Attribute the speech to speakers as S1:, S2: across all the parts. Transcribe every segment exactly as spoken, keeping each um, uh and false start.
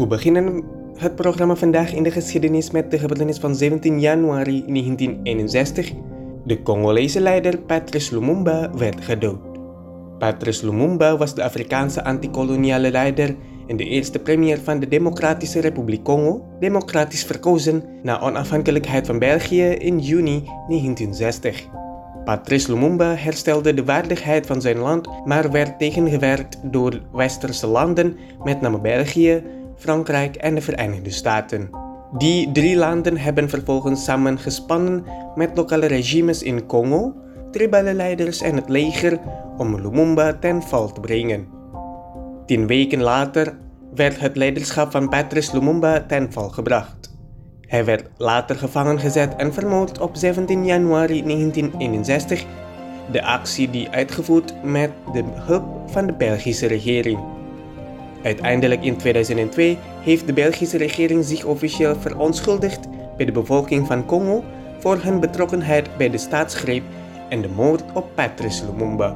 S1: We beginnen het programma vandaag in de geschiedenis met de gebeurtenis van zeventien januari negentien eenenzestig. De Congolese leider Patrice Lumumba werd gedood. Patrice Lumumba was de Afrikaanse anti-koloniale leider en de eerste premier van de Democratische Republiek Congo, democratisch verkozen na onafhankelijkheid van België in juni negentien zestig. Patrice Lumumba herstelde de waardigheid van zijn land, maar werd tegengewerkt door westerse landen, met name België, Frankrijk en de Verenigde Staten. Die drie landen hebben vervolgens samengespannen met lokale regimes in Congo, tribale leiders en het leger om Lumumba ten val te brengen. Tien weken later werd het leiderschap van Patrice Lumumba ten val gebracht. Hij werd later gevangen gezet en vermoord op zeventien januari negentien eenenzestig, de actie die uitgevoerd met de hulp van de Belgische regering. Uiteindelijk in tweeduizend twee heeft de Belgische regering zich officieel verontschuldigd bij de bevolking van Congo voor hun betrokkenheid bij de staatsgreep en de moord op Patrice Lumumba.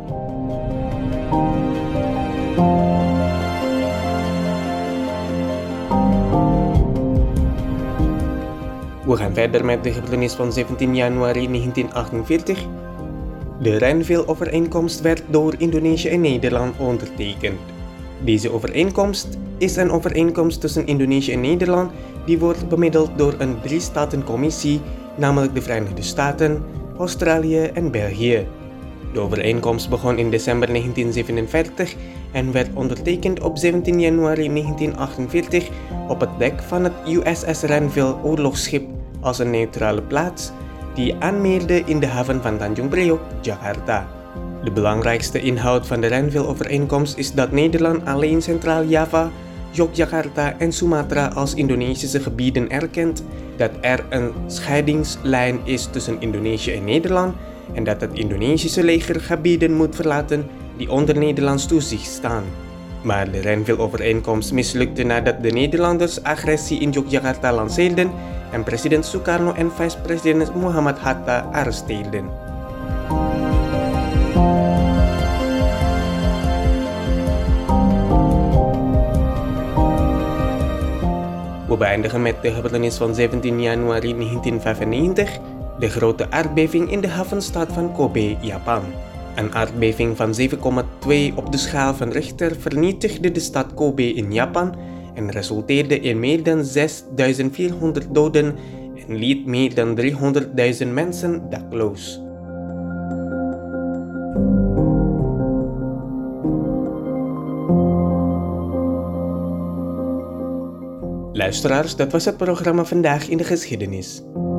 S1: We gaan verder met de gebeurtenis van zeventien januari negentien achtenveertig. De Renville-overeenkomst werd door Indonesië en Nederland ondertekend. Deze overeenkomst is een overeenkomst tussen Indonesië en Nederland die wordt bemiddeld door een drie-statencommissie, namelijk de Verenigde Staten, Australië en België. De overeenkomst begon in december negentien zevenenveertig en werd ondertekend op zeventien januari negentien achtenveertig op het dek van het U S S Renville oorlogsschip als een neutrale plaats die aanmeerde in de haven van Tanjung Priok, Jakarta. De belangrijkste inhoud van de Renville-overeenkomst is dat Nederland alleen Centraal-Java, Yogyakarta en Sumatra als Indonesische gebieden erkent, dat er een scheidingslijn is tussen Indonesië en Nederland en dat het Indonesische leger gebieden moet verlaten die onder Nederlands toezicht staan. Maar de Renville-overeenkomst mislukte nadat de Nederlanders agressie in Yogyakarta lanceerden en president Sukarno en vice-president Muhammad Hatta arresteerden. We beëindigen met de gebeurtenis van zeventien januari negentien vijfennegentig, de grote aardbeving in de havenstad van Kobe, Japan. Een aardbeving van zeven komma twee op de schaal van Richter vernietigde de stad Kobe in Japan en resulteerde in meer dan zesduizend vierhonderd doden en liet meer dan driehonderdduizend mensen dakloos. Luisteraars, dat was het programma Vandaag in de Geschiedenis.